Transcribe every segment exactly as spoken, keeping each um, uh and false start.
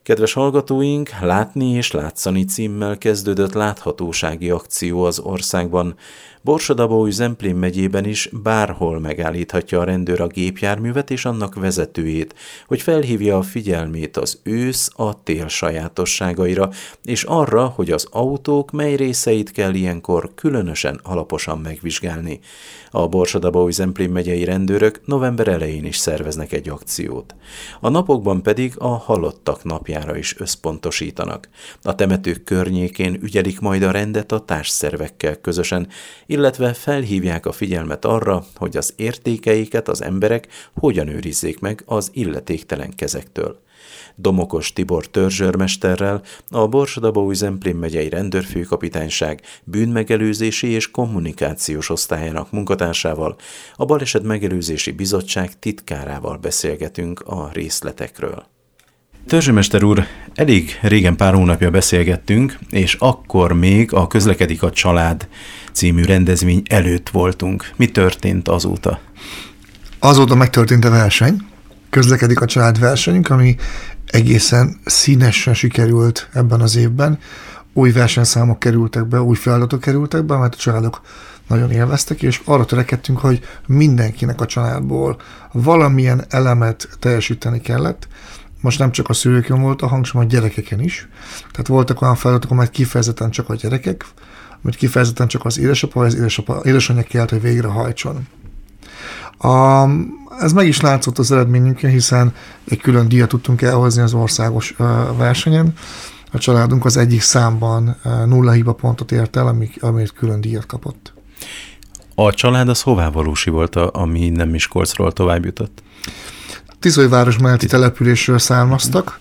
Kedves hallgatóink, Látni és látszani címmel kezdődött láthatósági akció az országban. Borsod-Abaúj-Zemplén megyében is bárhol megállíthatja a rendőr a gépjárművet és annak vezetőjét, hogy felhívja a figyelmét az ősz a tél sajátosságaira, és arra, hogy az autók mely részeit kell ilyenkor különösen alaposan megvizsgálni. A Borsod-Abaúj-Zemplén megyei rendőrök november elején is szerveznek egy akciót. A napokban pedig a halottak napjára is összpontosítanak. A temetők környékén ügyelik majd a rendet a társszervekkel közösen, illetve felhívják a figyelmet arra, hogy az értékeiket az emberek hogyan őrizzék meg az illetéktelen kezektől. Domokos Tibor törzsőrmesterrel, a Borsod-Abaúj-Zemplén megyei rendőrfőkapitányság bűnmegelőzési és kommunikációs osztályának munkatársával, a Baleset Megelőzési Bizottság titkárával beszélgetünk a részletekről. Törzsőmester úr, elég régen pár hónapja beszélgettünk, és akkor még a Közlekedik a család című rendezvény előtt voltunk. Mi történt azóta? Azóta megtörtént a verseny, Közlekedik a család versenyünk, ami egészen színesen sikerült ebben az évben. Új versenyszámok kerültek be, új feladatok kerültek be, mert a családok nagyon élveztek, és arra törekedtünk, hogy mindenkinek a családból valamilyen elemet teljesíteni kellett. Most nem csak a szülőkön volt a hangsúly, a gyerekeken is. Tehát voltak olyan feladatok, amelyek kifejezetten csak a gyerekek, amit kifejezetten csak az édesapa, vagy az édesapa, édesanyja kellett, hogy végrehajtson. A, ez meg is látszott az eredményünkön, hiszen egy külön díjat tudtunk elhozni az országos uh, versenyen. A családunk az egyik számban uh, nulla hiba pontot ért el, amit külön díjat kapott. A család az hová valósi-volt, ami nem Miskolcról tovább jutott? Tiszolyváros melletti településről származtak,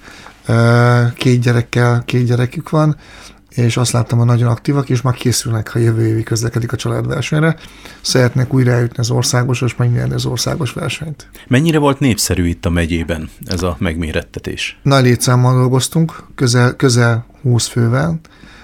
két gyerekkel, két gyerekük van, és azt láttam, hogy nagyon aktívak, és már készülnek, ha jövő évig Közlekedik a család versenyre. Szeretnék újra eljutni az országos, és megnyerni az országos versenyt. Mennyire volt népszerű itt a megyében ez a megmérettetés? Nagy létszámmal dolgoztunk, közel, közel húsz fővel,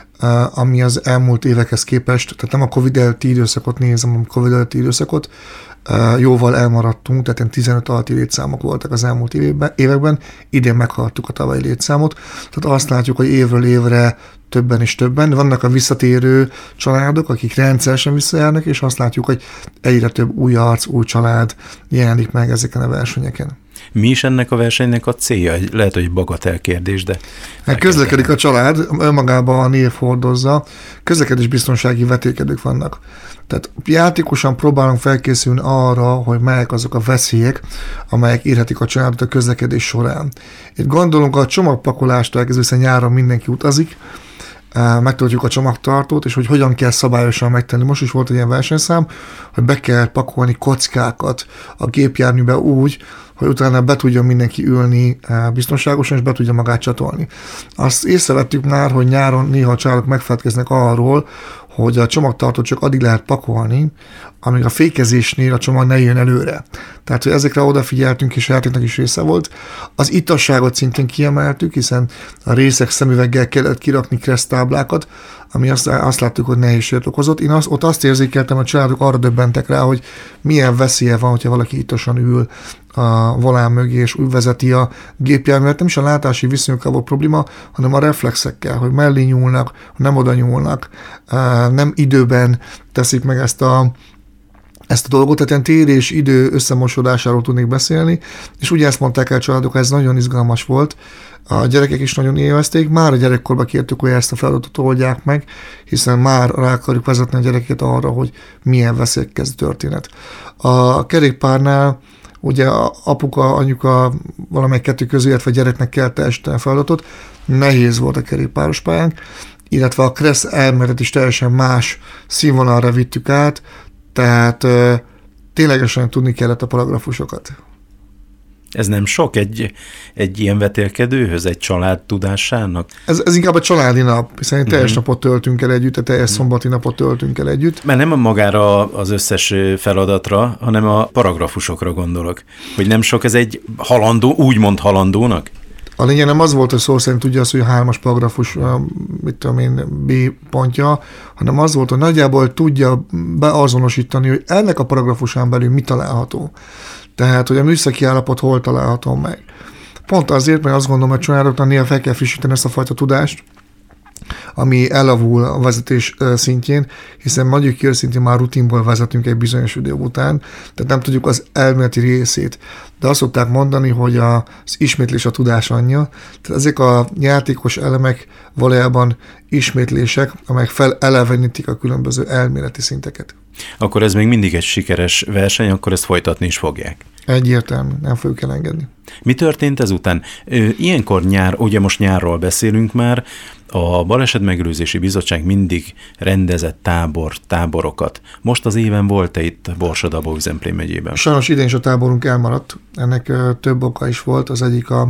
ami az elmúlt évekhez képest, tehát nem a Covid előtti időszakot nézem, hanem a Covid előtti időszakot, jóval elmaradtunk, tehát tizenöt alatti létszámok voltak az elmúlt években, években, idén meghaladtuk a tavalyi létszámot, tehát azt látjuk, hogy évről évre többen és többen, vannak a visszatérő családok, akik rendszeresen visszajárnak, és azt látjuk, hogy egyre több új arc, új család jelenik meg ezeken a versenyeken. Mi is ennek a versenynek a célja? Lehet, hogy bagatel kérdés, de... Közlekedik a család, önmagában a név hordozza, közlekedésbiztonsági vetélkedők vannak. Tehát játékosan próbálunk felkészülni arra, hogy melyek azok a veszélyek, amelyek érhetik a családot a közlekedés során. Itt gondolunk a csomagpakolástól elkezdve, hiszen nyáron mindenki utazik, megtöltjük a csomagtartót, és hogy hogyan kell szabályosan megtenni. Most is volt egy ilyen versenyszám, hogy be kell pakolni kockákat a gépjárműbe úgy, hogy utána be tudjon mindenki ülni biztonságosan, és be tudja magát csatolni. Azt észrevettük már, hogy nyáron néha a családok megfelelkeznek arról, hogy a csomagtartót csak addig lehet pakolni, amíg a fékezésnél a csomag ne jön előre. Tehát, hogy ezekre odafigyeltünk, és játéknak is része volt. Az itasságot szintén kiemeltük, hiszen a részek szemüveggel kellett kirakni kereszttáblákat, ami azt, azt láttuk, hogy nehézséget okozott. Én azt, ott azt érzékeltem, hogy a családok arra döbbentek rá, hogy milyen veszélye van, hogyha valaki itasan ül a volán mögé, és úgy vezeti a gépjárművet. Nem is a látási viszonyokkal volt probléma, hanem a reflexekkel, hogy mellé nyúlnak, nem oda nyúlnak, nem időben teszik meg ezt a ezt a dolgot, tehát ilyen tér és idő összemosodásáról tudnék beszélni, és ugye ezt mondták el a családok, ez nagyon izgalmas volt, a gyerekek is nagyon élvezték, már a gyerekkorban kértük, hogy ezt a feladatot oldják meg, hiszen már rá akarjuk vezetni a gyerekeket arra, hogy milyen veszélyek kezd történet. A kerékpárnál ugye a apuka, anyuka valamely kettő közül, illetve a gyereknek kell teljesíteni a feladatot, nehéz volt a kerékpáros pályánk, illetve a kressz elméletet is teljesen más színvonalra vittük át, tehát ö, ténylegesen tudni kellett a paragrafusokat. Ez nem sok egy, egy ilyen vetélkedőhöz, egy család tudásának? Ez, ez inkább a családi nap, hiszen uh-huh. teljes napot töltünk el együtt, a teljes uh-huh. szombati napot töltünk el együtt. Mert nem magára az összes feladatra, hanem a paragrafusokra gondolok. Hogy nem sok ez egy halandó, úgymond halandónak? A lényeg nem az volt, hogy szó szerint tudja azt, hogy a hármas paragrafus, mit tudom én, B pontja, hanem az volt, hogy nagyjából tudja beazonosítani, hogy ennek a paragrafusán belül mi található. Tehát, hogy a műszaki állapot hol található meg. Pont azért, mert azt gondolom, hogy a családoknak néha fel kell frissíteni ezt a fajta tudást, ami elavul a vezetés szintjén, hiszen mondjuk ki őszintén már rutinból vezetünk egy bizonyos idő után, tehát nem tudjuk az elméleti részét. De azt szokták mondani, hogy az ismétlés a tudás anyja, tehát ezek a játékos elemek valójában ismétlések, amelyek felelevenítik a különböző elméleti szinteket. Akkor ez még mindig egy sikeres verseny, akkor ezt folytatni is fogják. Egyértelmű, nem fogjuk elengedni. Mi történt ezután? Ilyenkor nyár, ugye most nyárról beszélünk már, a Balesetmegelőzési Bizottság mindig rendezett tábor, táborokat. Most az éven volt-e itt Borsod-Abaúj-Zemplén megyében? Sajnos idén is a táborunk elmaradt. Ennek több oka is volt. Az egyik a,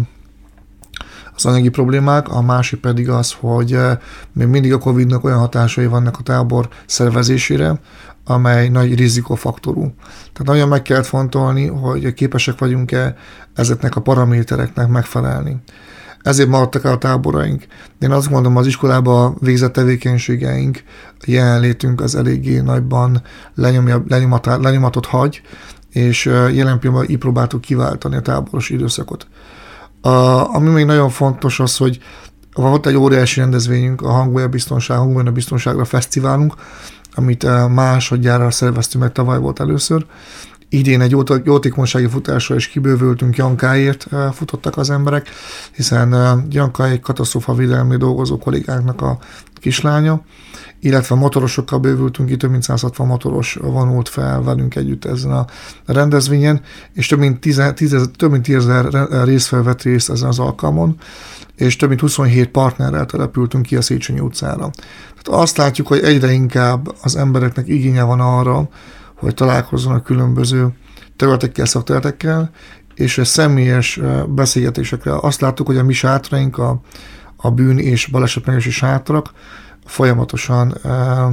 az anyagi problémák, a másik pedig az, hogy még mindig a Covidnak olyan hatásai vannak a tábor szervezésére, amely nagy rizikofaktorú. Tehát nagyon meg kellett fontolni, hogy képesek vagyunk-e ezeknek a paramétereknek megfelelni. Ezért maradtak el a táboraink. Én azt gondolom, az iskolában végzett tevékenységeink, jelenlétünk az eléggé nagyban lenyomja, lenyomatot hagy, és jelen pillanatban így próbáltuk kiváltani a táboros időszakot. A, ami még nagyon fontos az, hogy volt egy óriási rendezvényünk, a Hangolya Biztonság, Hangolya Biztonságra Fesztiválunk, amit másodjára szerveztünk meg, tavaly volt először. Idén egy jótékonysági futásra is kibővültünk, Jankáért futottak az emberek, hiszen Janka egy katasztrófavédelmi dolgozó kollégáknak a kislánya, illetve motorosokkal bővültünk, itt több mint száz hatvan motoros vonult fel velünk együtt ezen a rendezvényen, és több mint tízezer résztvevő vett részt ezen az alkalmon, és több mint huszonhét partnerrel települtünk ki a Széchenyi utcára. Tehát azt látjuk, hogy egyre inkább az embereknek igénye van arra, hogy találkozzanak különböző területekkel, szakterületekkel, és személyes beszélgetésekre. Azt láttuk, hogy a mi sátraink, a, a bűn- és balesetmegelőzési sátrak folyamatosan e, e,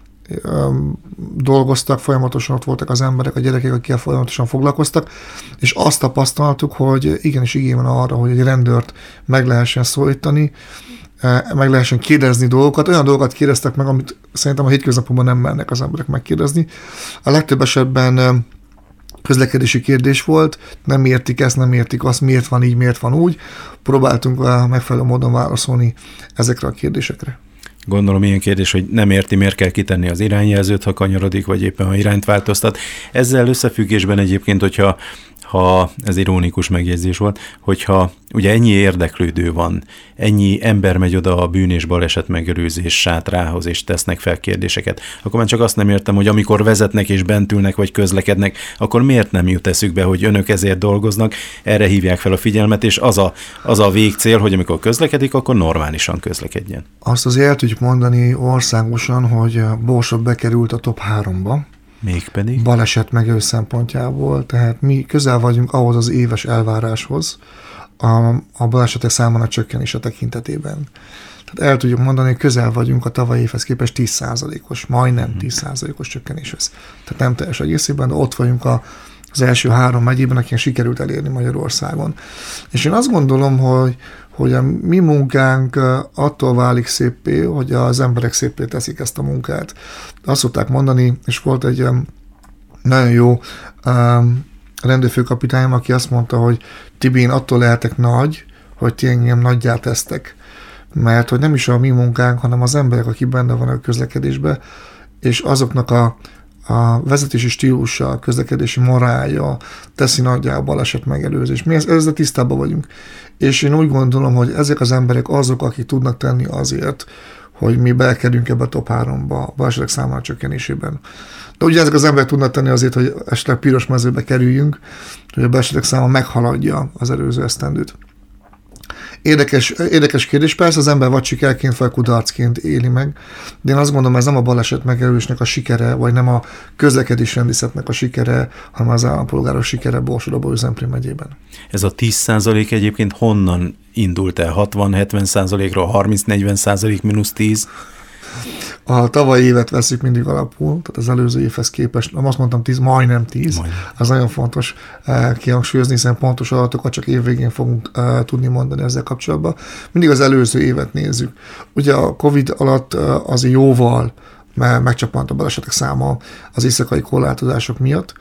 dolgoztak, folyamatosan ott voltak az emberek, a gyerekek, akikkel folyamatosan foglalkoztak, és azt tapasztaltuk, hogy igenis igény van arra, hogy egy rendőrt meg lehessen szólítani, meg lehessen kérdezni dolgokat. Olyan dolgokat kérdeztek meg, amit szerintem a hétköznapokban nem mernek az emberek megkérdezni. A legtöbb esetben közlekedési kérdés volt, nem értik ezt, nem értik azt, miért van így, miért van úgy. Próbáltunk megfelelő módon válaszolni ezekre a kérdésekre. Gondolom ilyen kérdés, hogy nem érti, miért kell kitenni az irányjelzőt, ha kanyarodik, vagy éppen ha irányt változtat. Ezzel összefüggésben egyébként, hogyha ha ez ironikus megjegyzés volt, hogyha ugye ennyi érdeklődő van, ennyi ember megy oda a bűn- és balesetmegelőzés sátrához, és tesznek fel kérdéseket, akkor már csak azt nem értem, hogy amikor vezetnek és bent ülnek, vagy közlekednek, akkor miért nem jut eszükbe, hogy önök ezért dolgoznak, erre hívják fel a figyelmet, és az a, az a végcél, hogy amikor közlekedik, akkor normálisan közlekedjen. Azt azért el tudjuk mondani országosan, hogy Borsod bekerült a top háromba. Mégpedig? Baleset megelőzés szempontjából, tehát mi közel vagyunk ahhoz az éves elváráshoz a, a balesetek számának csökkenése tekintetében. Tehát el tudjuk mondani, hogy közel vagyunk a tavalyi évhez képest tíz százalékos, majdnem tíz százalékos csökkenéshez. Tehát nem teljes egészében, de ott vagyunk a, az első három megyében, akinek sikerült elérni Magyarországon. És én azt gondolom, hogy hogy a mi munkánk attól válik szépé, hogy az emberek szépé teszik ezt a munkát. Azt szokták mondani, és volt egy nagyon jó rendőrfőkapitányom, aki azt mondta, hogy Tibi, én attól lehetek nagy, hogy ti engem nagyjá tesztek. Mert hogy nem is a mi munkánk, hanem az emberek, akik benne vannak a közlekedésben, és azoknak a a vezetési stílusa, a közlekedési morálja teszi nagyjá a baleset megelőzés. Mi ezzel tisztában vagyunk. És én úgy gondolom, hogy ezek az emberek azok, akik tudnak tenni azért, hogy mi bekerüljünk ebbe a top háromba a balesetek számának csökkenésében. De ugye ezek az emberek tudnak tenni azért, hogy esetleg piros mezőbe kerüljünk, hogy a balesetek száma meghaladja az előző esztendőt. Érdekes, érdekes kérdés, persze az ember vagy sikerként, vagy kudarcként éli meg, de én azt gondolom, ez nem a baleset megelőzésnek a sikere, vagy nem a közlekedés rendészetnek a sikere, hanem az állampolgárok sikere Borsod-Abaúj-Zemplén megyében. Ez a tíz százalék egyébként honnan indult el? hatvan-hetven százalékról, harminc-negyven százalék mínusz tíz? A tavalyi évet veszük mindig alapul, tehát az előző évhez képest, nem azt mondtam tíz, majdnem tíz. Majdnem. Az nagyon fontos uh, kihangsúlyozni, hiszen pontos adatokat csak évvégén fogunk uh, tudni mondani ezzel kapcsolatban. Mindig az előző évet nézzük. Ugye a Covid alatt uh, az jóval megcsapant a balesetek száma az éjszakai korlátozások miatt,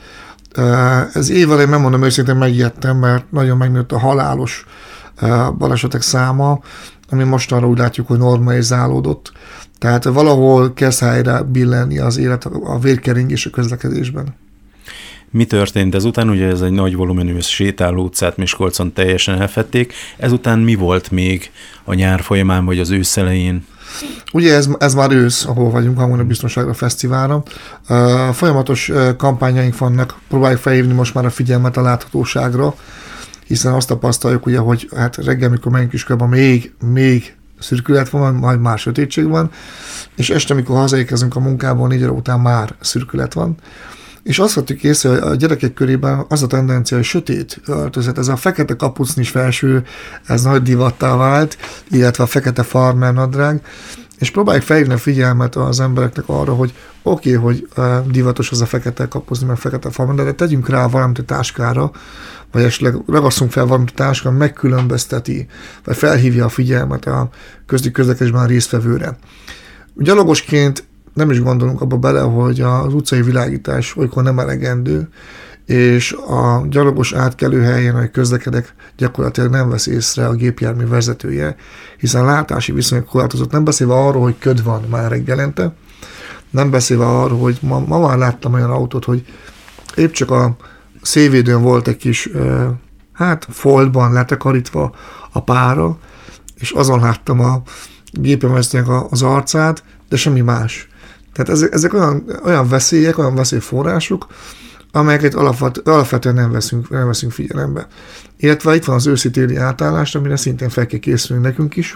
Ez év elején, nem mondom őszintén, megijedtem, mert nagyon megnőtt a halálos balesetek száma, ami mostanra úgy látjuk, hogy normalizálódott. Tehát valahol kezd helyre billenni az élet, a vérkeringés a közlekedésben. Mi történt ezután? Ugye ez egy nagy volumenű sétáló utcát Miskolcon teljesen elfedték. Ezután mi volt még a nyár folyamán, vagy az ősz elején? Ugye ez, ez már ősz, ahol vagyunk, Harmónia Biztonságra Fesztiválra. Uh, folyamatos uh, kampányaink vannak, próbáljuk felhívni most már a figyelmet a láthatóságra, hiszen azt tapasztaljuk, ugye, hogy hát reggel, mikor megyünk iskolában, még, még szürkület van, majd már sötétség van, és este, amikor hazaérkezünk a munkából, négy óra után már szürkület van. És azt vettük észre, hogy a gyerekek körében az a tendencia, hogy sötét öltözet, ez a fekete kapucnis felső, ez nagy divattá vált, illetve a fekete farmer nadrág, és próbáljuk felhívni a figyelmet az embereknek arra, hogy oké, okay, hogy divatos az a fekete kapucni, meg fekete farmer, de tegyünk rá valamit a táskára, vagy esetleg ragasszunk fel valamit a táskára, megkülönbözteti, vagy felhívja a figyelmet a közdi közlekedésben a résztvevőre. Gyalogosként nem is gondolunk abba bele, hogy az utcai világítás olykor nem elegendő, és a gyalogos átkelő helyen, ahogy közlekedek, gyakorlatilag nem vesz észre a gépjármű vezetője, hiszen látási viszonyok korlátozott, nem beszélve arról, hogy köd van már reggelente, nem beszélve arról, hogy ma, ma már láttam olyan autót, hogy épp csak a szélvédőn volt egy kis, hát foltban letakarítva a pára, és azon láttam a gépjárművezetőnek az arcát, de semmi más. Tehát ezek, ezek olyan, olyan veszélyek, olyan veszélyforrások, amelyeket alapvetően nem veszünk, nem veszünk figyelembe. Illetve itt van az őszi-téli átállás, amire szintén fel kell készülni nekünk is.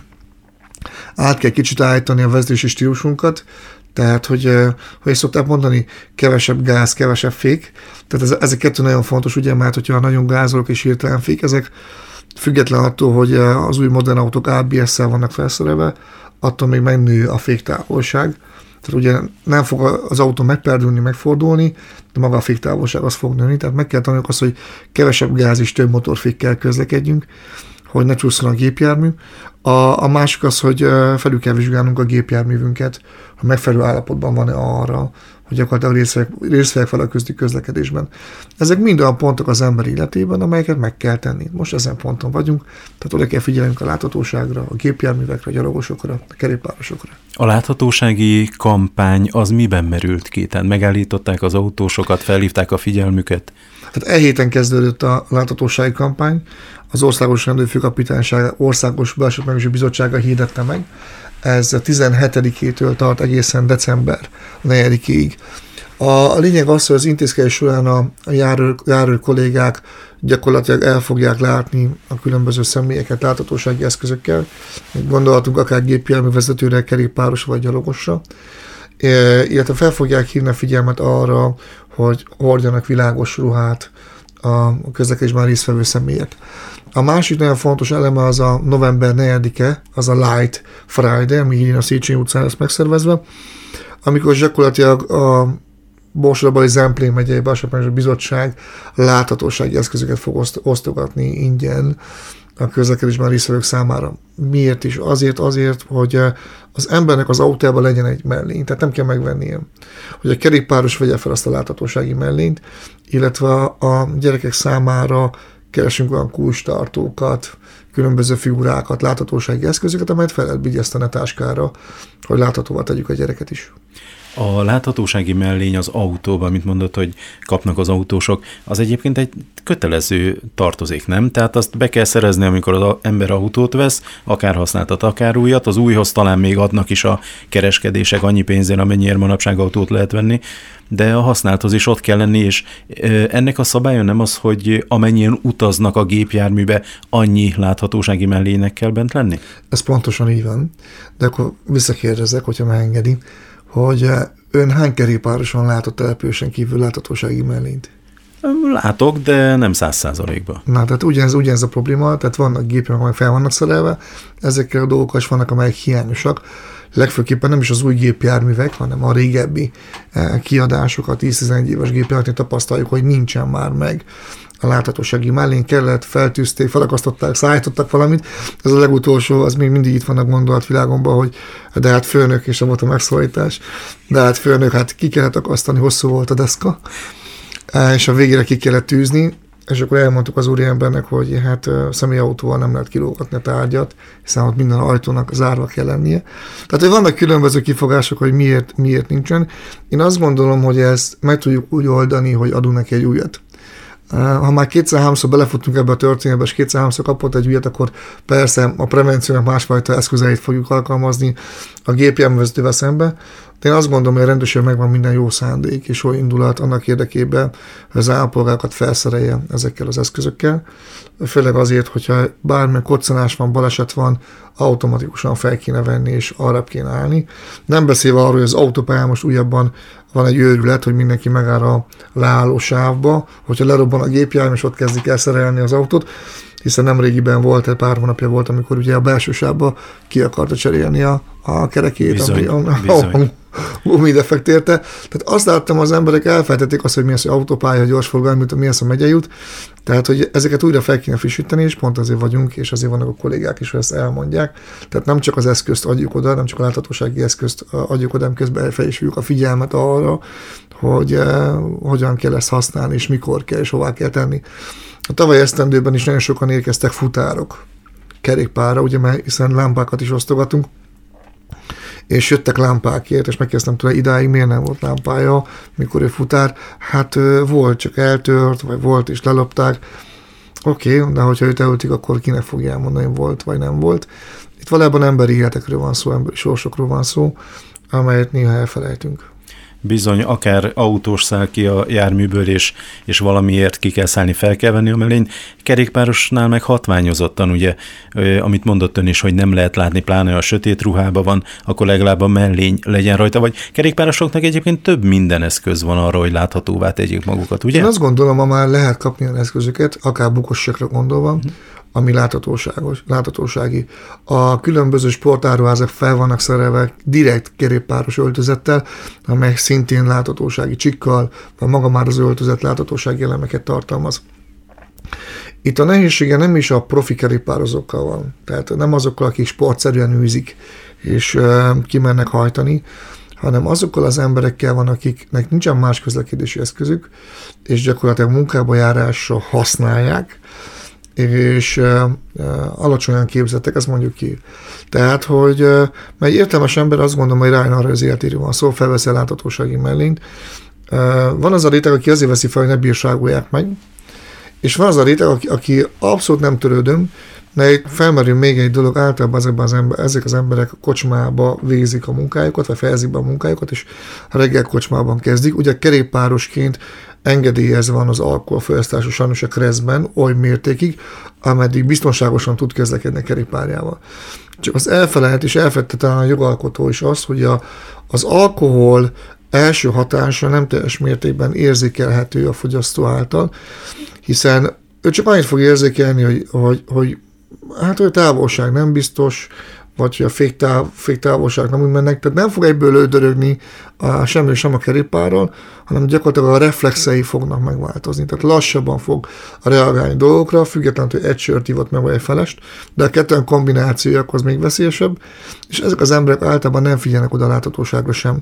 Át kell kicsit állítani a vezetési stílusunkat, tehát, hogy, hogy szokták mondani, kevesebb gáz, kevesebb fék. Tehát ez, ezek kettő nagyon fontos, ugye, mert hogyha nagyon gázolok és hirtelen fék, ezek független attól, hogy az új modern autók á bé es-szel vannak felszerelve, attól még megnő a féktávolság. Tehát ugye nem fog az autó megperdülni, megfordulni, de maga a féktávolság az fog nőni. Tehát meg kell tanulni azt, hogy kevesebb gáz és több motorfékkel közlekedjünk, hogy ne csúszson a gépjármű. A, a másik az, hogy felül kell vizsgálnunk a gépjárművünket, hogy megfelelő állapotban van-e arra, hogy gyakorlatilag részt vegyek fel a közti közlekedésben. Ezek mind olyan pontok az ember életében, amelyeket meg kell tenni. Most ezen ponton vagyunk, tehát oda kell figyelnünk a láthatóságra, a gépjárművekre, a gyalogosokra, a kerékpárosokra. A láthatósági kampány az miben merült ki? Tehát megállították az autósokat, felhívták a figyelmüket? Tehát e héten kezdődött a láthatósági kampány, az Országos Rendőrfőkapitányság Országos Balesetmegelőzési Bizottsága hirdette meg. Ez tizenhetedikétől tart egészen december negyedikéig. A lényeg az, hogy az intézkedés során a járőr, járőr kollégák gyakorlatilag el fogják látni a különböző személyeket láthatósági eszközökkel. Gondolhatunk akár gépjárművezetőre, kerékpárosra vagy gyalogosra. Illetve fel fogják hívni a figyelmet arra, hogy hordjanak világos ruhát a közlekedésben résztvevő személyek. A másik nagyon fontos eleme az a november negyedike, az a Light Friday, ami így a Széchenyi utcán lesz megszervezve, amikor gyakorlatilag a Borsod-Abaúj Zemplén megyei Balesetmegelőzési Bizottság láthatósági eszközöket fog osztogatni ingyen a közlekedésben résztvevők számára. Miért is? Azért, azért, hogy az embernek az autójában legyen egy mellény, tehát nem kell megvennie. Hogy a kerékpáros vegye fel azt a láthatósági mellényt, illetve a gyerekek számára keresünk olyan kulcstartókat, különböző figurákat, láthatósági eszközöket, amelyet fel lehet vigyeszteni a táskára, hogy láthatóvá tegyük a gyereket is. A láthatósági mellény az autóban, amit mondott, hogy kapnak az autósok, az egyébként egy kötelező tartozék, nem? Tehát azt be kell szerezni, amikor az ember autót vesz, akár használtat, akár újat, az újhoz talán még adnak is a kereskedések annyi pénzért, amennyiért manapság autót lehet venni, de a használthoz is ott kell lenni, és ennek a szabálya nem az, hogy amennyien utaznak a gépjárműbe, annyi láthatósági mellénynek kell bent lenni? Ez pontosan így van, de akkor visszakérdezek, hogyha megengedi, hogy ön hány kerékpároson látott településen kívül láthatósági mellényt? Látok, de nem száz százalékban. Na, tehát ugyanez, ugyanez a probléma, tehát vannak gépek, amelyek fel vannak szerelve, ezekkel a dolgokkal is vannak, amelyek hiányosak. Legfőképpen nem is az új gépjárművek, hanem a régebbi kiadások, a tíz-tizenegy éves gépjárműveknél tapasztaljuk, hogy nincsen már meg a láthatósági mellény, kellett, feltűzték, felakasztották, szállítottak valamit. Ez a legutolsó, az még mindig itt van a gondolatvilágomban, hogy de hát főnök, és volt a megszólítás, de hát főnök, hát ki kellett akasztani, hosszú volt a deszka. és a végére ki kellett tűzni, és akkor elmondtuk az úriembernek, hogy hát személyautóval nem lehet kilógatni a tárgyat, hiszen ott minden ajtónak zárva kell lennie. Tehát, hogy vannak különböző kifogások, hogy miért, miért nincsen. Én azt gondolom, hogy ezt meg tudjuk úgy oldani, hogy adunk neki egy újat. Ha már kétszer-háromszor belefutunk ebbe a történetbe, és kétszer-háromszor kapott egy ügyet, akkor persze a prevenciónak másfajta eszközeit fogjuk alkalmazni a gépjárművezetővel szembe. De én azt gondolom, hogy a rendőrség megvan minden jó szándék és jó indulat annak érdekében, hogy az állampolgárokat felszerelje ezekkel az eszközökkel. Főleg azért, hogyha bármilyen koccanás van, baleset van, automatikusan fel kéne venni és arra kéne állni. Nem beszélve arról, hogy az autópályán most újabban van egy őrület, hogy mindenki megáll a leálló sávba, hogyha lerobban a gépjármű, és ott kezdik el szerelni az autót, hiszen nem régiben volt, egy pár hónapja volt, amikor ugye a belső sávba ki akarta cserélni a, a kerekét, bizony, ami a, bizony. a gumidefekt érte. Tehát azt láttam, az emberek elfelejtették azt, hogy mi az, hogy autópálya, gyorsforgalmi, mi az, a megyejút. Tehát, hogy ezeket újra fel kéne frissíteni, és pont azért vagyunk, és azért vannak a kollégák is, hogy ezt elmondják. Tehát nem csak az eszközt adjuk oda, nem csak a láthatósági eszközt adjuk oda, közben fel is a figyelmet arra, hogy eh, hogyan kell ezt használni, és mikor kell, és hová kell tenni. A tavaly esztendőben is nagyon sokan érkeztek futárok kerékpárra, ugye, mert hiszen lámpákat is osztogatunk, és jöttek lámpákért, és megkezdtem tőle, idáig miért nem volt lámpája, mikor ő futár. Hát volt, csak eltört, vagy volt, és lelopták. Oké, okay, de hogyha őt elöltik, akkor kinek fogja elmondani, hogy volt, vagy nem volt. Itt valójában emberi életekről van szó, emberi sorsokról van szó, amelyet néha elfelejtünk. Bizony, akár autós száll ki a járműből, és, és valamiért ki kell szállni, fel kell venni a mellény. Kerékpárosnál meg hatványozottan, ugye, amit mondott ön is, hogy nem lehet látni, pláne a sötét ruhában van, akkor legalább a mellény legyen rajta, vagy kerékpárosoknak egyébként több minden eszköz van arra, hogy láthatóvá tegyék magukat, ugye? Én azt gondolom, ma már lehet kapni olyan eszközöket, akár bukosságra gondolva, hmm. ami láthatóságos, láthatósági. A különböző sportáruházak fel vannak szerelve direkt kerékpáros öltözettel, amely szintén láthatósági csikkal, vagy maga már az öltözet láthatósági elemeket tartalmaz. Itt a nehézsége nem is a profi kerékpározókkal van, tehát nem azokkal, akik sportszerűen űzik és uh, kimennek hajtani, hanem azokkal az emberekkel van, akiknek nincsen más közlekedési eszközük, és gyakorlatilag munkába járásra használják, és uh, uh, alacsonyan képzettek, ezt mondjuk ki. Tehát, hogy uh, egy értelmes ember azt gondolom, hogy rájön arra, hogy az életéről van szó, felveszi a láthatósági mellényt. Uh, van az a réteg, aki azért veszi fel, hogy ne bírságolják meg, és van az a réteg, aki, aki abszolút nem törődöm, de itt felmerül még egy dolog, általában ezekben az ember, ezek az emberek kocsmába végzik a munkájukat, vagy fejezik be a munkájukat, és reggel kocsmában kezdik. Ugye kerékpárosként engedélyezve van az alkoholfogyasztása sajnos a kreszben oly mértékig, ameddig biztonságosan tud közlekedni a kerékpárjával. Csak az elfelejt, és elfelejtette talán a jogalkotó is azt, hogy a, az alkohol első hatása nem teljes mértékben érzékelhető a fogyasztó által, hiszen ő csak annyit fog érzékelni, hogy, hogy, hogy hát a távolság nem biztos, vagy hogy a féktáv, féktávolság nem úgy mennek, tehát nem fog egyből lődörögni a, semmi sem a kerékpárral, hanem gyakorlatilag a reflexei fognak megváltozni. Tehát lassabban fog reagálni dolgokra, függetlenül, hogy egy sört ivott meg, vagy egy felest, de a kettőn kombinációja akkor az még veszélyesebb, és ezek az emberek általában nem figyelnek oda a láthatóságra sem.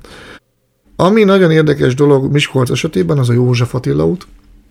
Ami nagyon érdekes dolog Miskolc esetében, az a József Attila út,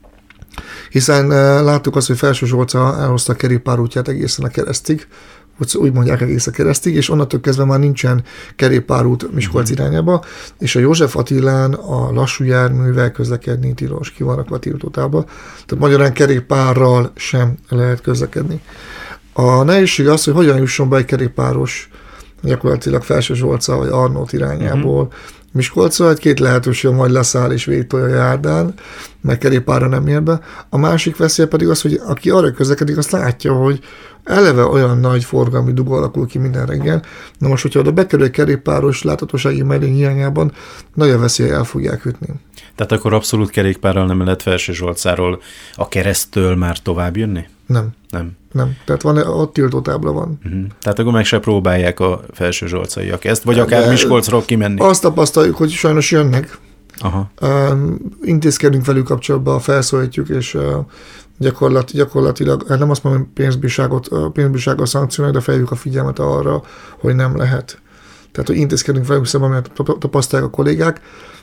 hiszen láttuk azt, hogy Felső Zsolca elhozta a kerékpárútját egészen a Keresztig, úgy mondják egész a Keresztig, és onnantól kezdve már nincsen kerékpárút Miskolc irányába, és a József Attilán a lassú járművel közlekedni tilos, ki vannak a tiltótába, tehát magyarán kerékpárral sem lehet közlekedni. A nehézség az, hogy hogyan jusson be egy kerékpáros gyakorlatilag Felső Zsolca vagy Arnót irányából, uh-huh. Miskolcra, egy két lehetőség, majd leszáll és végtolja a járdán, mert kerékpárra nem ér be. A másik veszély pedig az, hogy aki arra közlekedik, azt látja, hogy eleve olyan nagy forgalmi dugó alakul ki minden reggel. Na most, hogyha oda bekerül egy kerékpáros láthatósági mellény hiányában, nagy a veszély, el fogják ütni. Tehát akkor abszolút kerékpárral nem lehet Felső Zsolcáról a Kereszttől már tovább jönni? Nem. Nem. Nem. Tehát van, ott tiltótábla van. Uh-huh. Tehát akkor meg se próbálják a Felső Zsolcaiak ezt, vagy akár de Miskolcról kimenni? Azt tapasztaljuk, hogy sajnos jönnek. Aha. Uh, intézkedünk velük kapcsolatban, felszólítjuk, és uh, gyakorlat, gyakorlatilag, hát nem azt mondom, hogy pénzbírságot, uh, pénzbírsággal szankcionáljuk, de feljük a figyelmet arra, hogy nem lehet. Tehát, hogy intézkedünk velük szemben, mert tapasztalják a kollégák.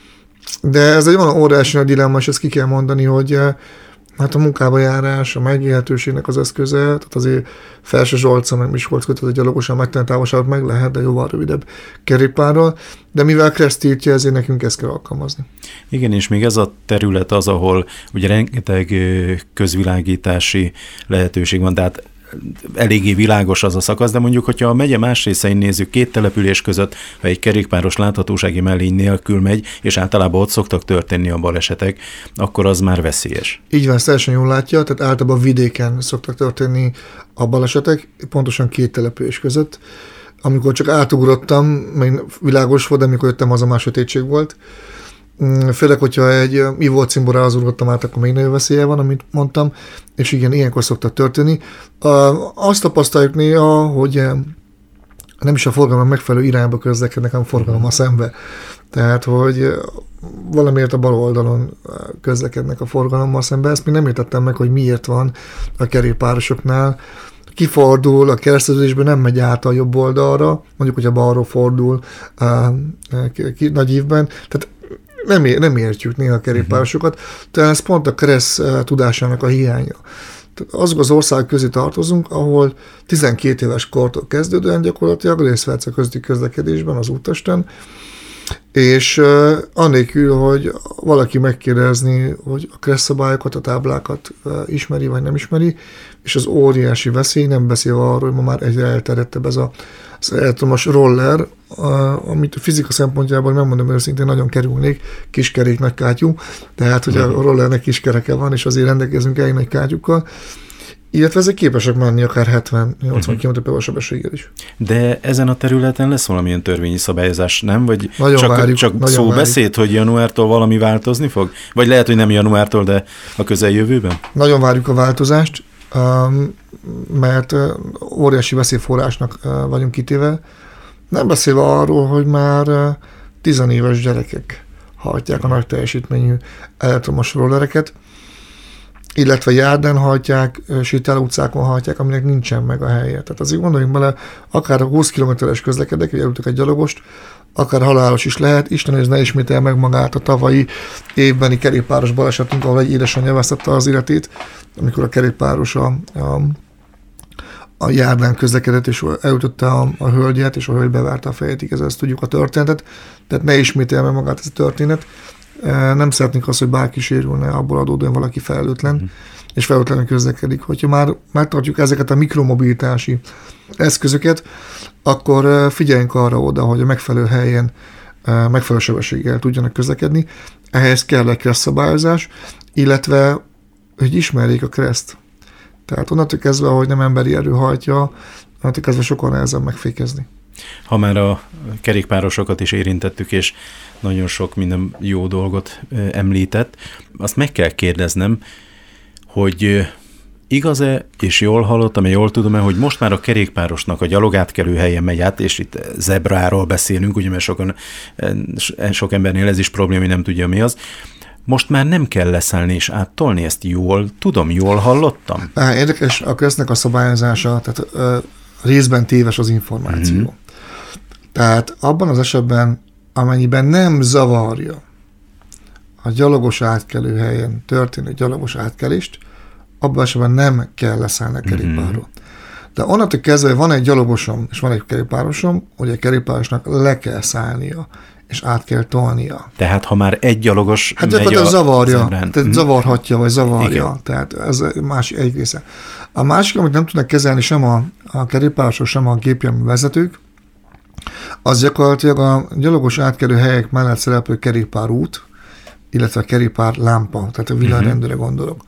De ez egy olyan óriási nagy dilemma, és ezt ki kell mondani, hogy hát a munkába járás, a megélhetőségnek az eszköze, tehát azért Felső Zsolca, meg Miskolc kötött, gyalogosan megtenni távolságot meg lehet, de jóval rövidebb kerékpárral, de mivel Kressz tiltja, ezért nekünk ezt kell alkalmazni. Igen, és még ez a terület az, ahol ugye rengeteg közvilágítási lehetőség van, tehát eléggé világos az a szakasz, de mondjuk, hogyha a megye más részein nézzük, két település között, ha egy kerékpáros láthatósági mellény nélkül megy, és általában ott szoktak történni a balesetek, akkor az már veszélyes. Így van, ezt teljesen jól látja, tehát általában vidéken szoktak történni a balesetek, pontosan két település között. Amikor csak átugrottam, még világos volt, de amikor jöttem, az a már sötétség volt. Főleg, hogyha egy ivót cimborához ugrottam át, akkor még nagyobb veszélye van, amit mondtam, és igen, ilyenkor szoktak történni. Azt tapasztaljuk néha, hogy nem is a forgalom megfelelő irányba közlekednek, hanem forgalommal szembe. Tehát, hogy valamiért a bal oldalon közlekednek a forgalommal szembe. Ezt még nem értettem meg, hogy miért van a kerékpárosoknál. Kifordul, a kereszteződésben nem megy át a jobb oldalra, mondjuk, hogyha balról fordul nagy ívben. Tehát Nem, ér, nem értjük néha a kerékpárosokat, tehát ez pont a Kressz tudásának a hiánya. Tehát azok az országok közé tartozunk, ahol tizenkét éves kortól kezdődően gyakorlatilag részt vesz a közötti közlekedésben, az úttesten, és uh, annélkül, hogy valaki megkérdezni, hogy a Kressz szabályokat, a táblákat uh, ismeri vagy nem ismeri, és az óriási veszély, nem beszélve arról, hogy ma már egyre elterjedtebb ez a, az elektromos roller, uh, amit a fizika szempontjából, megmondom őszintén, nagyon kerülnék, kiskerék, nagy kátyú, tehát hogy a rollernek kiskereke van, és azért rendelkezünk elég nagy kátyukkal, illetve ezek képesek menni akár hetven-nyolcvan uh-huh. kilométer per óra sebességgel is. De ezen a területen lesz valamilyen törvényi szabályozás, nem? Vagy nagyon csak, várjuk, csak nagyon szóbeszéd, várjuk. hogy januártól valami változni fog? Vagy lehet, hogy nem januártól, de a közeljövőben? Nagyon várjuk a változást, mert óriási veszélyforrásnak vagyunk kitéve. Nem beszélve arról, hogy már tizenéves gyerekek hajtják a nagy teljesítményű elektromos rollereket, illetve járdán hajtják, sétáló utcákon hajtják, aminek nincsen meg a helye. Tehát azért gondoljunk bele, akár a húsz kilométeres közlekedek, hogy elültök egy gyalogost, akár halálos is lehet, Isten ez ne ismételje meg magát a tavalyi évbeni kerékpáros balesetünk, ahol egy édesanyja vesztette az életét, amikor a kerékpáros a, a, a járdán közlekedett, és elütötte a, a hölgyet, és a hölgy bevárta a fejét, igaz, ezt tudjuk a történetet, tehát ne ismételje meg magát ez a történet. Nem szeretnénk azt, hogy bárki sérülne, abból adódóan valaki felelőtlen, mm. és felelőtlenül közlekedik. Hogyha már megtartjuk ezeket a mikromobilitási eszközöket, akkor figyeljünk arra oda, hogy a megfelelő helyen megfelelő sebességgel tudjanak közlekedni. Ehhez kell egy Kressz szabályozás, illetve hogy ismerjék a Kreszt. Tehát onnantól kezdve, hogy nem emberi erő hajtja, onnantól kezdve sokkal nehezebb megfékezni. Ha már a kerékpárosokat is érintettük, és nagyon sok minden jó dolgot említett, azt meg kell kérdeznem, hogy igaz-e, és jól hallottam, és jól tudom-e, hogy most már a kerékpárosnak a gyalogátkelő helyen megy át, és itt zebráról beszélünk, ugye, mert sokan, sok embernél ez is probléma, hogy nem tudja, mi az. Most már nem kell leszállni és áttolni, ezt jól tudom, jól hallottam? Érdekes a Kressznek a szabályozása, tehát ö, részben téves az információ. Mm-hmm. Tehát abban az esetben, amennyiben nem zavarja a gyalogos átkelő helyen történő gyalogos átkelést, abban esetben nem kell leszállni a kerékpárról. Mm-hmm. De onnantól kezdve van egy gyalogosom, és van egy kerékpárosom, hogy a kerékpárosnak le kell szállnia, és át kell tolnia. Tehát ha már egy gyalogos hát gyakorlatilag zavarja, zebrán. tehát zavarhatja, vagy zavarja. Igen. Tehát ez más egy része. A másik, amit nem tudnak kezelni sem a, a kerékpárosok, sem a gépjármű vezetők, az gyakorlatilag a gyalogos átkelő helyek mellett szereplő kerékpárút, illetve a kerékpár lámpa, tehát a villanyrendőre uh-huh. gondolok.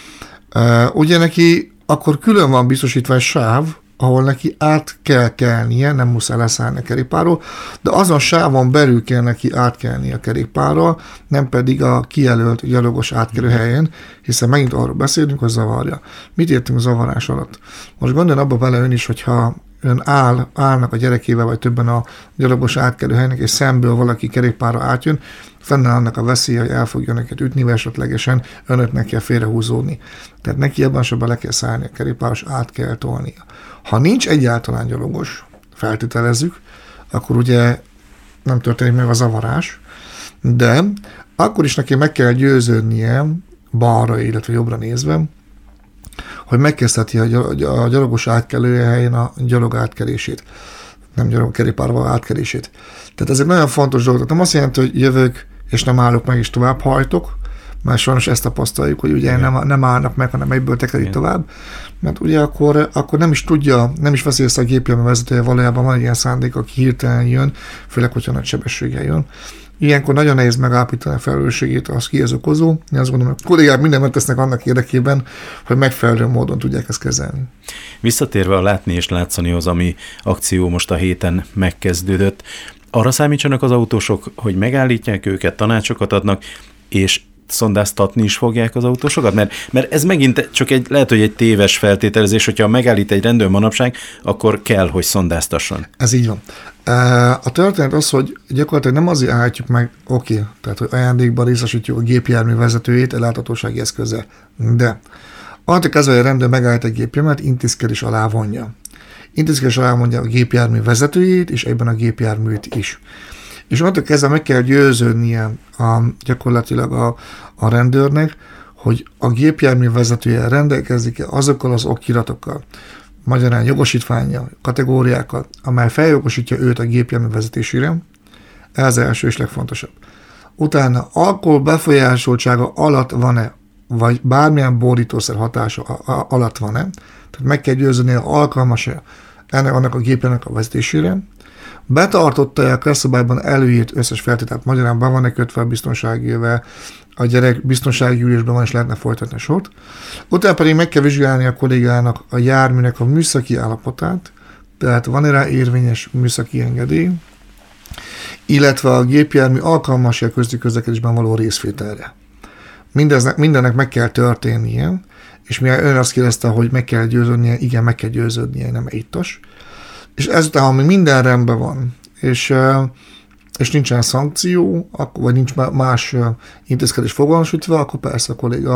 Uh, ugye neki akkor külön van biztosítva egy sáv, ahol neki át kell kelnie, nem muszáj leszállni a kerékpárról, de azon sávon belül kell neki átkelni a kerékpárral, nem pedig a kijelölt gyalogos átkelő helyen, hiszen megint arról beszélünk, hogy zavarja. Mit értünk zavarás alatt? Most gondolj abba bele ön is, hogyha ön áll, állnak a gyerekével, vagy többen a gyalogos átkelő helynek, és szemből valaki kerékpárra átjön, fennáll annak a veszélye, hogy el fogja neked ütni, vagy esetlegesen önöknek kell félrehúzódni. Tehát neki ebben sebben le kell szállni a kerékpáros, át kell tolnia. Ha nincs egyáltalán gyalogos, feltételezzük, akkor ugye nem történik meg a zavarás, De akkor is neki meg kell győződnie balra, illetve jobbra nézve, hogy megkezdheti a gyalogos átkelő helyen a gyalog átkelését. Nem gyalog, kerékpárval átkelését. Tehát ez egy nagyon fontos dolog. Nem azt jelenti, hogy jövök, és nem állok meg, és tovább hajtok, mert sajnos ezt tapasztaljuk, hogy ugye nem, nem állnak meg, hanem egyből tekerik tovább, mert ugye akkor, akkor nem is tudja, nem is veszi ezt a gépjármű vezetője, valójában van egy ilyen szándék, aki hirtelen jön, főleg, hogyha nagy sebességgel jön. Ilyenkor nagyon nehéz megállapítani a felelősségét az ki az okozó. Én azt gondolom, hogy a kollégák mindent tesznek annak érdekében, hogy megfelelő módon tudják ezt kezelni. Visszatérve a Látni és Látszanihoz, ami akció most a héten megkezdődött, arra számítsanak az autósok, hogy megállítják őket, tanácsokat adnak, és szondáztatni is fogják az autósokat? Mert, mert ez megint csak egy, lehet, hogy egy téves feltételezés, hogyha megállít egy rendőr manapság, akkor kell, hogy szondáztasson. Ez így van. A történet az, hogy gyakorlatilag nem azért állítjuk meg, oké, okay, tehát hogy ajándékban részesítjük a gépjármű vezetőjét elláthatósági eszközzel, de annak kezdve, hogy a rendőr megállít egy gépjárművet, intézkedés alá vonja. Intézkedés alá vonja a gépjármű vezetőjét, és egyben a gépjárműt is. És onnantól kezdve meg kell győződnie a, gyakorlatilag a, a rendőrnek, hogy a gépjármű vezetője rendelkezik azokkal az okiratokkal, magyarán jogosítványa, kategóriákkal, amely feljogosítja őt a gépjármű vezetésére. Ez első és legfontosabb. Utána alkohol befolyásoltsága alatt van-e, vagy bármilyen borítószer hatása alatt van-e, tehát meg kell győződnie, alkalmas-e ennek annak a gépjárműnek a vezetésére, betartotta-e a közszabályban előírt összes feltételt, magyarán be van-e kötve a biztonsági jöve, a gyerek biztonsági ülésben van, és lehetne folytatni a sort. Utána pedig meg kell vizsgálni a kollégának a járműnek a műszaki állapotát, tehát van-e rá érvényes műszaki engedély, illetve a gépjármű alkalmas-e a közti közlekedésben való részvételre. Mindeznek, mindennek meg kell történnie, és mivel ön azt kérdezte, hogy meg kell győződnie, igen, meg kell győződnie, nem ittas. És ezután, ha minden rendben van, és, és nincsen szankció, vagy nincs más intézkedés fogalmasítva, akkor persze a kolléga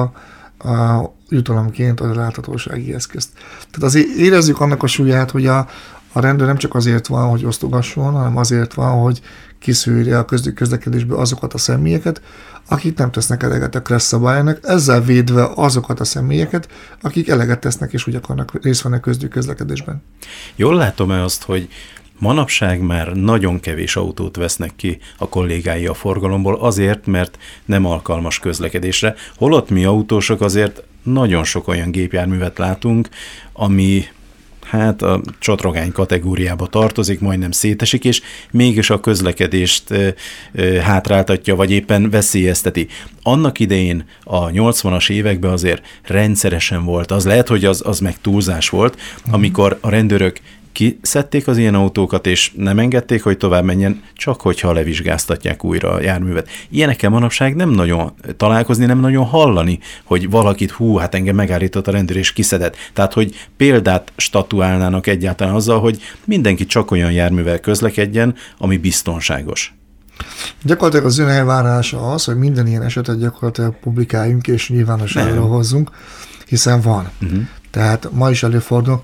a jutalomként az láthatósági eszközt. Tehát azért érezzük annak a súlyát, hogy a, a rendőr nem csak azért van, hogy osztogasson, hanem azért van, hogy kiszűrje a közti közlekedésből azokat a személyeket, akik nem tesznek eleget a kressz szabályának, ezzel védve azokat a személyeket, akik eleget tesznek és úgy akarnak részt venni a közti közlekedésben. Jól látom-e azt, hogy manapság már nagyon kevés autót vesznek ki a kollégái a forgalomból azért, mert nem alkalmas közlekedésre, holott mi autósok azért nagyon sok olyan gépjárművet látunk, ami hát a csotrogány kategóriába tartozik, majdnem szétesik, és mégis a közlekedést e, e, hátráltatja, vagy éppen veszélyezteti. Annak idején a nyolcvanas években azért rendszeresen volt, az lehet, hogy az, az meg túlzás volt, amikor a rendőrök kiszedték az ilyen autókat, és nem engedték, hogy tovább menjen, csak hogyha levizsgáztatják újra a járművet. Ilyenekkel manapság nem nagyon találkozni, nem nagyon hallani, hogy valakit, hú, hát engem megállított a rendőr, és kiszedett. Tehát, hogy példát statuálnának egyáltalán azzal, hogy mindenki csak olyan járművel közlekedjen, ami biztonságos. Gyakorlatilag az ön elvárása az, hogy minden ilyen esetet gyakorlatilag publikáljunk, és nyilvánosságra hozzunk, hiszen van. Uh-huh. Tehát ma is előfordul.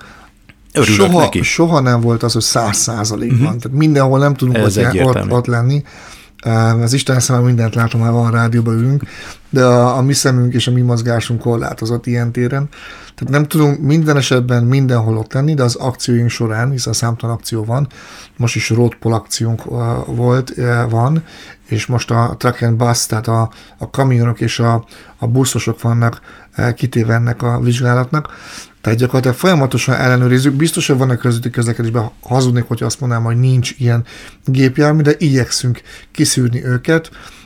Soha, soha nem volt az, hogy száz százalék van. Tehát mindenhol nem tudunk ott, ott, ott lenni. Az Isten szemben mindent látom, már van rádióban ülünk, de a, a mi szemünk és a mi mozgásunk korlátozott ilyen téren. Tehát nem tudunk minden esetben mindenhol ott lenni, de az akcióink során, hiszen számtalan akció van, most is roadpol akciónk volt, van, és most a truck and bus, tehát a, a kamionok és a, a buszosok vannak kitéve ennek a vizsgálatnak. Tehát gyakorlatilag folyamatosan ellenőrizzük. Biztos, hogy vannak közötti közlekedésben, hazudnék, hogy azt mondanám, hogy nincs ilyen gépjármű, de igyekszünk kiszűrni őket,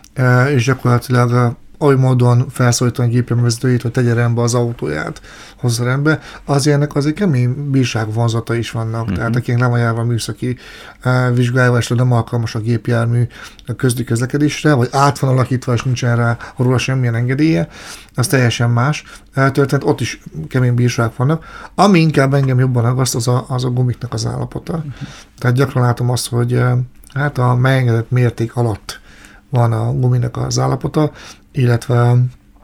és gyakorlatilag oly módon felszólítani a gépjárművezetőjét, hogy tegye rendbe az autóját, hozza rendbe, az ilyenek azért kemény bírságvonzata is vannak. Uh-huh. Tehát akinek nem ajánlva műszaki vizsgálva, és nem alkalmas a gépjármű a közti közlekedésre, vagy át van alakítva, és nincsen rá róla semmilyen engedélye, az teljesen más történet, ott is kemény bírság vannak. Ami inkább engem jobban aggaszt, az a, az a gumiknak az állapota. Uh-huh. Tehát gyakran látom azt, hogy hát a megengedett mérték alatt van a guminak az állapota, illetve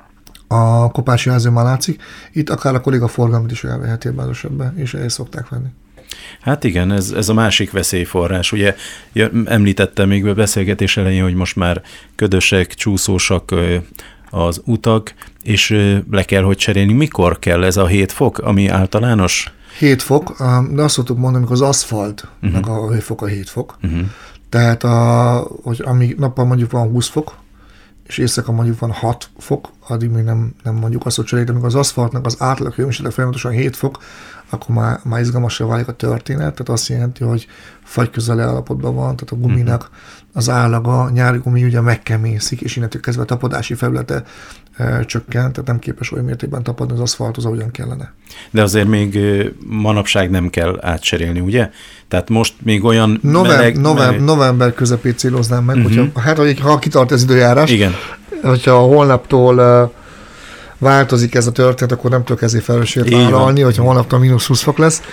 a kopási jelző már látszik. Itt akár a kolléga forgalmat is elveheti ebben az esetben, és el szokták venni. Hát igen, ez, ez a másik veszélyforrás. Ugye említettem még a beszélgetés elején, hogy most már ködösek, csúszósak az utak, és le kell, hogy cserélni. Mikor kell ez a hét fok, ami általános? hét fok, de azt szoktuk mondani, amikor az aszfaltnak uh-huh. a hőfok a hét fok. Uh-huh. Tehát, a, hogy amíg nappal mondjuk van húsz fok, és éjszaka mondjuk van hat fok, addig még nem, nem mondjuk azt, hogy cserélni, amikor az aszfaltnak az átlag hőmérséklet folyamatosan hét fok, akkor már, már izgalmasra válik a történet, tehát azt jelenti, hogy fagy-közeli állapotban van, tehát a guminak az állaga, nyári gumi ugye megkemészik, és innentől kezdve a tapadási felülete e, csökkent, tehát nem képes olyan mértékben tapadni az aszfalthoz, ahogyan kellene. De azért még manapság nem kell átcserélni, ugye? Tehát most még olyan November, meleg... november, meleg... november közepét céloznám meg, uh-huh. hogyha, hát hogy, ha kitart az időjárás, igen. hogyha holnaptól uh, változik ez a történet, akkor nem tudok ezért felelősséget vállalni, hogyha holnaptól mínusz húsz fok lesz,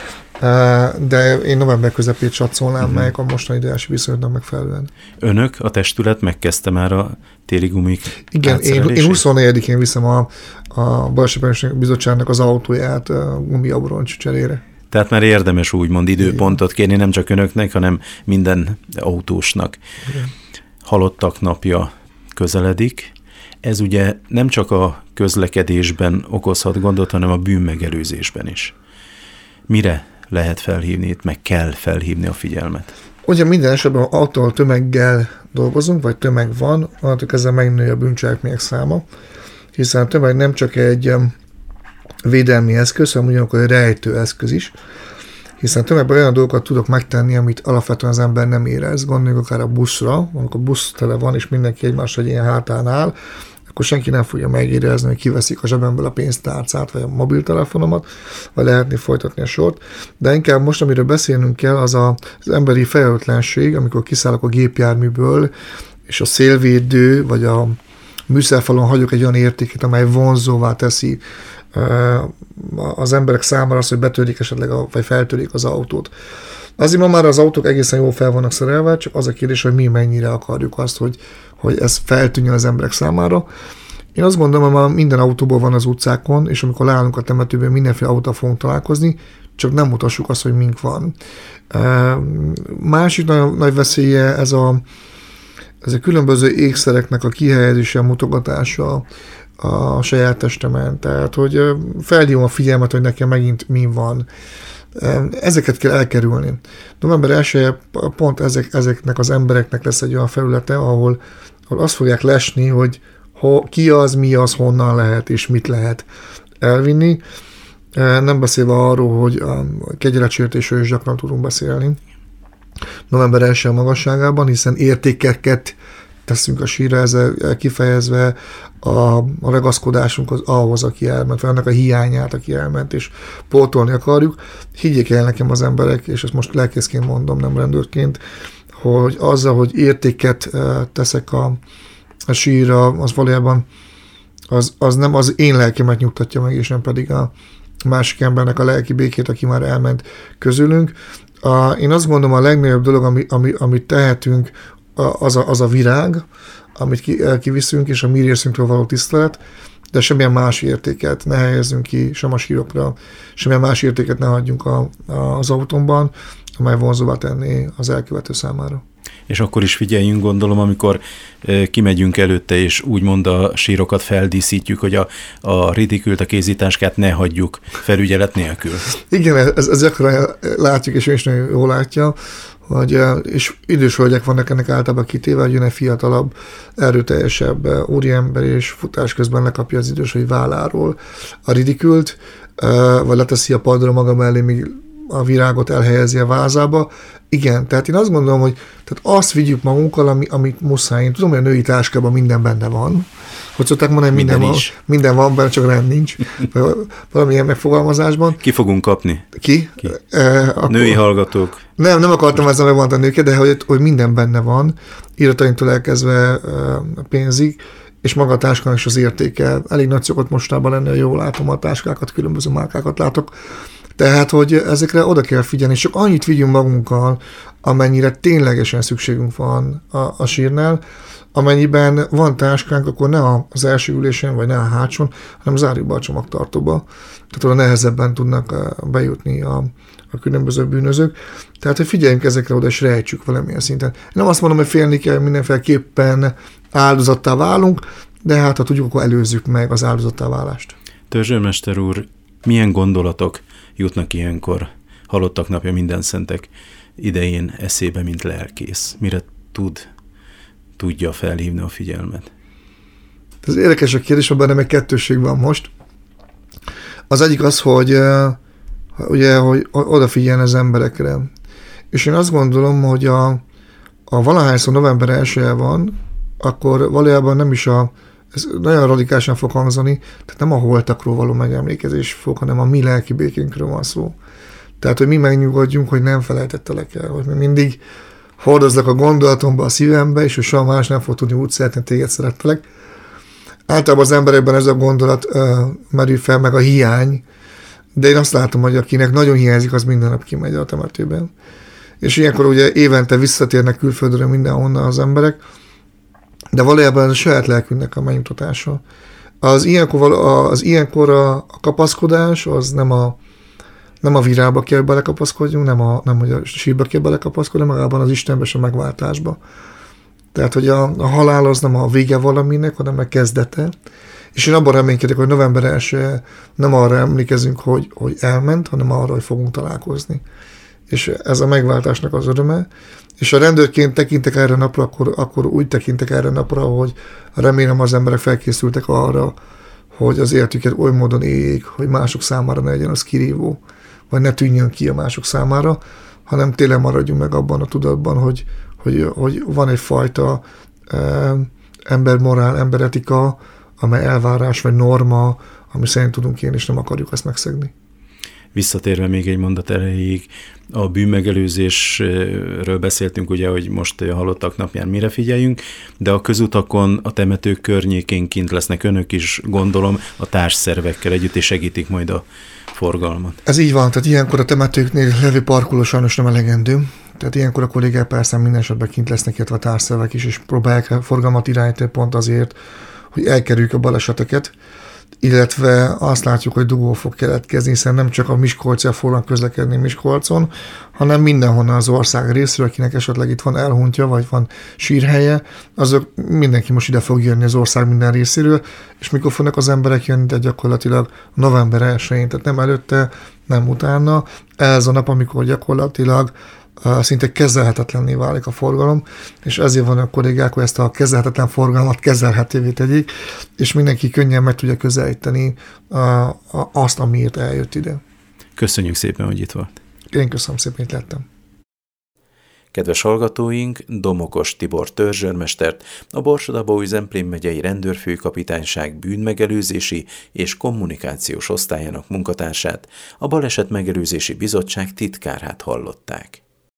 de én november közepét satszolnám uh-huh. meg a mostani időjárási viszonyoknak megfelelően. Önök, a testület megkezdte már a téli gumik Igen, én, én huszonnegyedikén viszem a, a Balesetek Bizottságnak az autóját gumiabroncs cserére. Tehát már érdemes úgymond időpontot kérni, nem csak önöknek, hanem minden autósnak. Igen. Halottak napja közeledik. Ez ugye nem csak a közlekedésben okozhat gondot, hanem a bűnmegelőzésben is. Mire lehet felhívni, itt meg kell felhívni a figyelmet? Ugye minden esetben attól tömeggel dolgozunk, vagy tömeg van, attól ezzel megnő a bűncselekmények száma, hiszen a tömeg nem csak egy védelmi eszköz, hanem ugyanakkor egy rejtő eszköz is, hiszen tömegben olyan dolgokat tudok megtenni, amit alapvetően az ember nem érez. Gondoljunk akár a buszra, amikor busz tele van, és mindenki egymásra egy ilyen hátán áll, akkor senki nem fogja megérezni, hogy kiveszik a zsebemből a pénztárcát, vagy a mobiltelefonomat, vagy lehetni folytatni a sort. De inkább most, amiről beszélnünk kell, az a, az emberi felelőtlenség, amikor kiszállok a gépjárműből, és a szélvédő, vagy a műszerfalon hagyok egy olyan értéket, amely vonzóvá teszi az emberek számára az, hogy betörik esetleg, a, vagy feltörik az autót. Azért ma már az autók egészen jól fel vannak szerelve, csak az a kérdés, hogy mi mennyire akarjuk azt, hogy, hogy ez feltűnjön az emberek számára. Én azt gondolom, hogy már minden autóból van az utcákon, és amikor leállunk a temetőben, mindenféle autóval fogunk találkozni, csak nem mutassuk azt, hogy mink van. Másik nagyon nagy veszélye ez a, ez a különböző ékszereknek a kihelyezése, mutogatása a saját testemen. Tehát, hogy felhívom a figyelmet, hogy nekem megint mi van. Ezeket kell elkerülni. november elsején pont ezek, ezeknek az embereknek lesz egy olyan felülete, ahol, ahol azt fogják lesni, hogy ho, ki az, mi az, honnan lehet, és mit lehet elvinni. Nem beszélve arról, hogy a kegyeletsértésről is gyakran tudunk beszélni. november elsején magasságában, hiszen értékeket teszünk a sírra, ezzel kifejezve a, a ragaszkodásunk az, ahhoz, aki elment, vagy annak a hiányát, aki elment, és pótolni akarjuk. Higgyék el nekem az emberek, és ezt most lelkészként mondom, nem rendőrként, hogy azzal, hogy értéket teszek a, a sírra, az valójában az, az nem az én lelkemet nyugtatja meg, és nem pedig a másik embernek a lelki békét, aki már elment közülünk. A, én azt gondolom, a legnagyobb dolog, ami, ami, amit tehetünk, az a, az a virág, amit ki, kiviszünk, és a mi részünkről való tisztelet, de semmilyen más értéket ne helyezzünk ki, sem a sírokra, semmilyen más értéket ne hagyjunk a, a, az autómban, amely vonzóvá tenné az elkövető számára. És akkor is figyeljünk, gondolom, amikor e, kimegyünk előtte, és úgymond a sírokat feldíszítjük, hogy a, a ridikült, a kézitáskát ne hagyjuk felügyelet nélkül. Igen, ez, ez gyakran látjuk, és ő is nagyon jól látja, hogy, és idős hölgyek vannak ennek általában kitéve, hogy jön egy fiatalabb, erőteljesebb úriember, és futás közben lekapja az idős hölgy válláról a ridikült, vagy leteszi a padra maga mellé, míg a virágot elhelyezi a vázába. Igen, tehát én azt gondolom, hogy tehát azt vigyük magunkkal, ami, amit muszáj. Én tudom, hogy a női táskában minden benne van. Hogy szokták mondani, minden, minden, van, minden van benne, csak rend nincs. Valamilyen megfogalmazásban. Ki fogunk kapni? Ki? Ki? Eh, akkor... Női hallgatók. Nem, nem akartam ezzel megmondani a nőket, de hogy, hogy minden benne van, iratainktól elkezdve pénzig, és maga a táskának is az értéke. Elég nagy szokott mostában lenni, jól látom a táskákat, különböző márkákat látok. Tehát, hogy ezekre oda kell figyelni, és csak annyit vigyünk magunkkal, amennyire ténylegesen szükségünk van a, a sírnál. Amennyiben van táskánk, akkor ne az első ülésen, vagy ne a hátson, hanem zárjuk be a csomagtartóba. Tehát oda nehezebben tudnak bejutni a, a különböző bűnözők. Tehát, hogy figyeljünk ezekre oda, és rejtsük valamilyen szinten. Én nem azt mondom, hogy félni kell, mindenféleképpen áldozattá válunk, de hát, ha tudjuk, akkor előzzük meg az áldozattá válást. Törzsőrmester úr, milyen gondolatok jutnak ilyenkor halottak napja Mindenszentek idején eszébe, mint lelkész? Mire tud, tudja felhívni a figyelmet? Ez érdekes a kérdés, abban egy kettősség van most. Az egyik az, hogy, ugye, hogy odafigyeljen az emberekre. És én azt gondolom, hogy a, a valahányszor november elsője van, akkor valójában nem is a, ez nagyon radikálisan fog hangzani, tehát nem a holtakról való megemlékezés fog, hanem a mi lelki békénkről van szó. Tehát, hogy mi megnyugodjunk, hogy nem felejtettelek el, hogy mi mindig hordozlak a gondolatomba, a szívembe, és hogy soha más nem fog tudni úgy szeretni, téged szerettelek. Általában az emberekben ez a gondolat uh, merül fel, meg a hiány, de én azt látom, hogy akinek nagyon hiányzik, az minden nap kimegy a temetőben. És ilyenkor ugye évente visszatérnek külföldre mindenhonnan az emberek, de valójában ez a saját lelkünknek a megnyugtatása. Az ilyenkor, az ilyenkor a, a kapaszkodás, az nem a, nem a virágba kell belekapaszkodjunk, nem, a, nem hogy a sírba kell belekapaszkodni, magában az Istenbe és a megváltásba. Tehát, hogy a, a halál az nem a vége valaminek, hanem a kezdete. És én abban reménykedek, hogy november elsője nem arra emlékezünk, hogy, hogy elment, hanem arra, hogy fogunk találkozni. És ez a megváltásnak az öröme. És ha rendőrként tekintek erre a napra, akkor, akkor úgy tekintek erre a napra, hogy remélem az emberek felkészültek arra, hogy az életüket oly módon éljék, hogy mások számára ne legyen az kirívó, vagy ne tűnjön ki a mások számára, hanem tényleg maradjunk meg abban a tudatban, hogy, hogy, hogy van egyfajta e, embermorál, emberetika, amely elvárás vagy norma, ami szerint tudunk élni, és nem akarjuk ezt megszegni. Visszatérve még egy mondat erejéig, a bűnmegelőzésről beszéltünk, ugye, hogy most a halottak napján mire figyeljünk, de a közutakon, a temetők környékén kint lesznek önök is, gondolom, a társszervekkel együtt, és segítik majd a forgalmat. Ez így van, tehát ilyenkor a temetőknél levő parkoló sajnos nem elegendő. Tehát ilyenkor a kollégák persze minden esetben kint lesznek, illetve a társszervek is, és próbálják a forgalmat irányítani pont azért, hogy elkerüljük a baleseteket, illetve azt látjuk, hogy dugó fog keletkezni, hiszen nem csak a miskolciak fognak közlekedni Miskolcon, hanem mindenhonnan az ország részről, akinek esetleg itt van elhuntja, vagy van sírhelye, azok mindenki most ide fog jönni az ország minden részéről, és mikor fognak az emberek jönni, de gyakorlatilag november elsején, tehát nem előtte, nem utána, ez a nap, amikor gyakorlatilag szinte kezelhetetlenné válik a forgalom, és ezért van a kollégák, hogy ezt a kezelhetetlen forgalmat kezelhetővé tegyék, és mindenki könnyen meg tudja közelíteni azt, amiért eljött ide. Köszönjük szépen, hogy itt volt. Én köszönöm szépen, hogy itt lettem. Kedves hallgatóink, Domokos Tibor törzsőrmestert, a Borsod-Abaúj-Zemplén megyei rendőrfőkapitányság bűnmegelőzési és kommunikációs osztályának munkatársát, a Baleset Megelőzési Bizottság titkárát hallották.